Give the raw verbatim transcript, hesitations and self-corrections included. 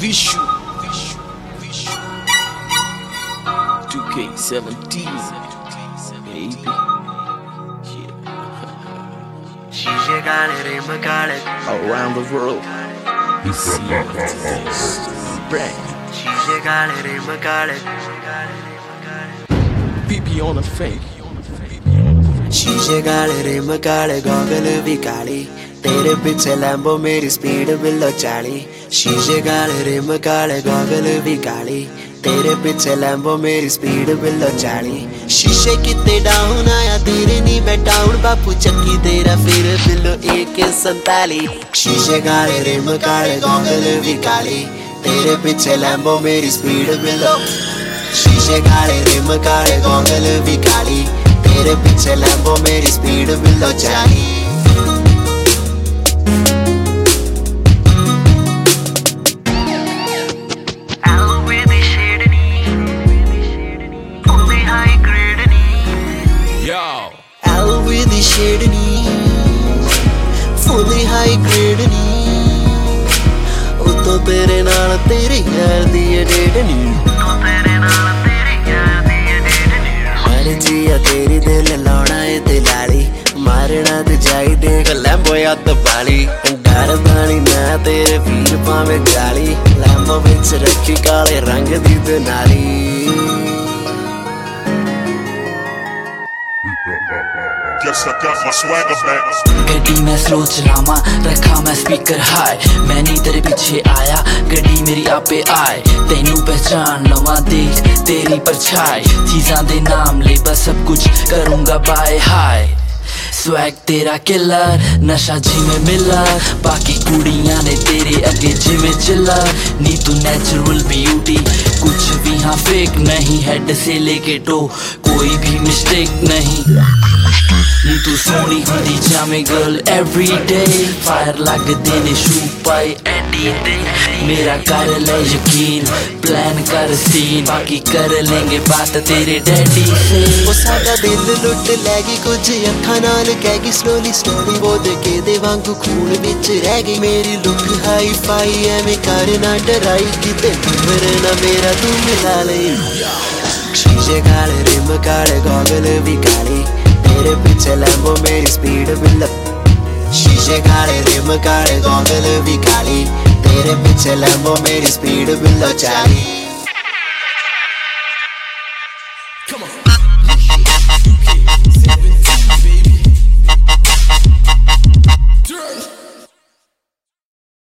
Vishu two K seventeen baby. Around the world you see this brand B B on a fake. शीशे काले rim काले goggle भी काली तेरे पीछे Lambo मेरी स्पीड बिल्लो चाली शीशे काले रिम काले गॉगल भी काली तेरे पीछे लैम्बो मेरी स्पीड बिल्लो चाली शीशे कितने डाउन आया तेरे नी मैं डाउन बापू चक्की तेरा फिर बिल्लो एक संताली शीशे काले रिम काले गॉगल भी काली तेरे पीछे लैम्बो मेरी स्पीड बिल्लो शीशे काले रिम काले गॉगल भी काली तेरे पीछे लैम्बो मेरी स्पीड बिल्लो चाली Fully high grade नी उतो तेरे नाल तेरे यार दी डेट नी मर्जी आ तेरी दिल लाना है ते लाली मारना ते जाई देख लैम्बो या तो बाली डर दानी मैं तेरे वीर पावे गाली लैम्बो विच रखी काले रंग दी ते नाली Guess I got my swagger back. गड्डी मैं स्लो चलावा रखा मैं स्पीकर हाई मैं नहीं तेरे पीछे आया गड्डी मेरी आपे आए तेनू पहचान लवा देख तेरी परछाई चीज़ां दे नाम ले बस सब कुछ करूँगा बाय हाय स्वैग तेरा किलर नशा जिमें मिला बाकी कुड़ियां ने तेरे अगे जिमें चिल्ला नी तू नेचुरल ब्यूटी कुछ भी हाँ फेक नहीं हेड से लेके टो कोई भी मिस्टेक नहीं नी तू सोनी हुंदी जामे गर्ल एवरी डे फायर लगदे ने शू पाए एडी दे मेरा कर ले यकीन प्लान कर सीन बाकी कर लेंगे बात तेरे डैडी से वो सादा दिल लुट लेगी कुछ अखां नाल कहगी स्लोली स्टोरी वो देखे दे वांगू खून विच रह गई मेरी लुक हाई फाई एवें कर ना डराई किते नंबर ना मेरा तू मिला ले शीशे काले रिम काले गॉगल भी काली तेरे पीछे लैम्बो मेरी स्पीड बिल्लो शीशे काले रिम काले गॉगल भी काली तेरे पीछे लैम्बो मेरी स्पीड बिल्लो चाली